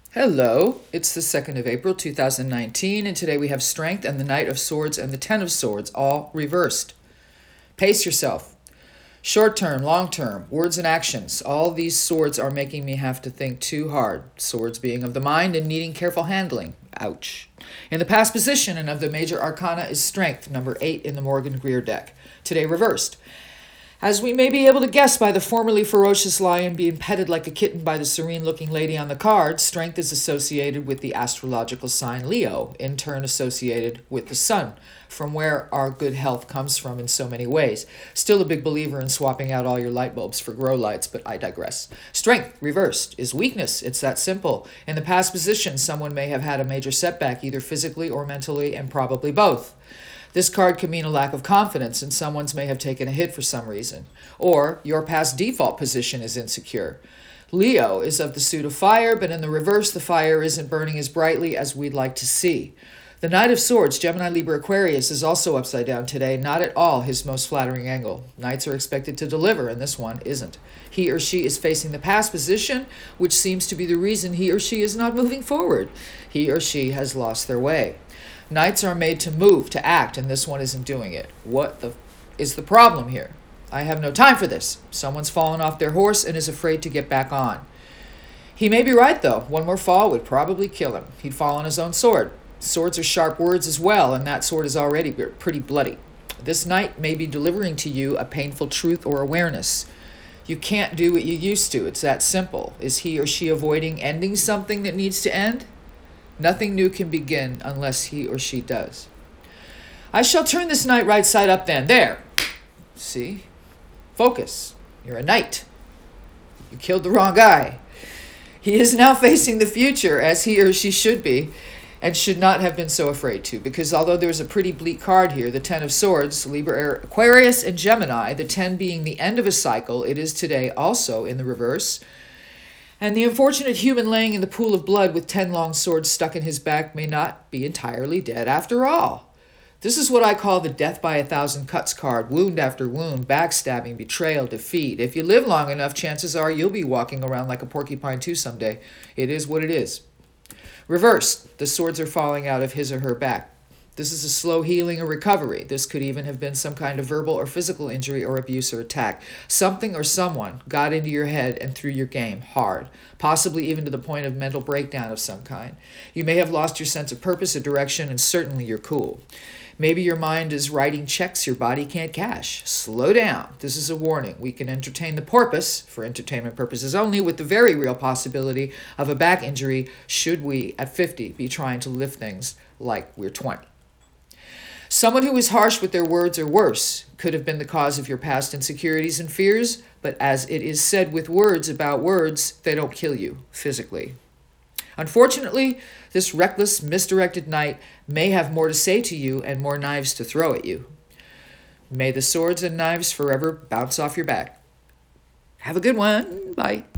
Hello, it's the 2nd of April 2019, and today we have Strength and the Knight of Swords and the Ten of Swords, all reversed. Pace yourself. Short term, long term, words and actions. All these swords are making me have to think too hard. Swords being of the mind and needing careful handling. Ouch. In the past position and of the major arcana is Strength, number 8 in the Morgan Greer deck. Today reversed. As we may be able to guess by the formerly ferocious lion being petted like a kitten by the serene-looking lady on the card, Strength is associated with the astrological sign Leo, in turn associated with the sun, from where our good health comes from in so many ways. Still a big believer in swapping out all your light bulbs for grow lights, but I digress. Strength, reversed, is weakness. It's that simple. In the past position, someone may have had a major setback, either physically or mentally, and probably both. This card can mean a lack of confidence, and someone's may have taken a hit for some reason. Or your past default position is insecure. Leo is of the suit of fire, but in the reverse, the fire isn't burning as brightly as we'd like to see. The Knight of Swords, Gemini, Libra, Aquarius, is also upside down today, not at all his most flattering angle. Knights are expected to deliver, and this one isn't. He or she is facing the past position, which seems to be the reason he or she is not moving forward. He or she has lost their way. Knights are made to move, to act, and this one isn't doing it. What is the problem here? I have no time for this. Someone's fallen off their horse and is afraid to get back on. He may be right, though. One more fall would probably kill him. He'd fall on his own sword. Swords are sharp words as well, and that sword is already pretty bloody. This knight may be delivering to you a painful truth or awareness. You can't do what you used to. It's that simple. Is he or she avoiding ending something that needs to end? Nothing new can begin unless he or she does. I shall turn this knight right side up then. There. See? Focus. You're a knight. You killed the wrong guy. He is now facing the future as he or she should be and should not have been so afraid to, because although there's a pretty bleak card here, the Ten of Swords, Libra, Aquarius, and Gemini, the 10 being the end of a cycle, it is today also in the reverse. And the unfortunate human laying in the pool of blood with 10 long swords stuck in his back may not be entirely dead after all. This is what I call the death by 1,000 cuts card, wound after wound, backstabbing, betrayal, defeat. If you live long enough, chances are you'll be walking around like a porcupine too someday. It is what it is. Reversed, the swords are falling out of his or her back. This is a slow healing or recovery. This could even have been some kind of verbal or physical injury or abuse or attack. Something or someone got into your head and threw your game hard, possibly even to the point of mental breakdown of some kind. You may have lost your sense of purpose or direction, and certainly your cool. Maybe your mind is writing checks your body can't cash. Slow down. This is a warning. We can entertain the porpoise, for entertainment purposes only, with the very real possibility of a back injury should we, at 50, be trying to lift things like we're 20. Someone who is harsh with their words or worse could have been the cause of your past insecurities and fears, but as it is said with words about words, they don't kill you physically. Unfortunately, this reckless, misdirected knight may have more to say to you and more knives to throw at you. May the swords and knives forever bounce off your back. Have a good one. Bye.